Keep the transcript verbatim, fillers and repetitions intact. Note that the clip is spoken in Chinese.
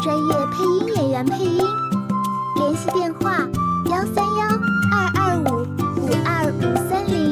专业配音演员配音。联系电话：幺三幺二二五五二五三零。